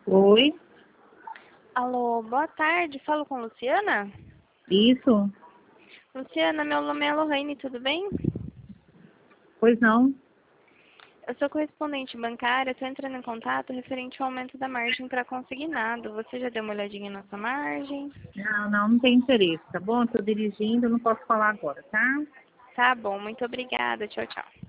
Oi, Alô, boa tarde. Falo com Luciana? isso? Luciana, meu nome é Lohane, tudo bem? Pois não? Eu sou correspondente bancária, estou entrando em contato referente ao aumento da margem para consignado. Você já deu uma olhadinha na sua margem? Não tem interesse, tá bom? Estou dirigindo, não posso falar agora, tá? Tá bom, muito obrigada. Tchau, tchau.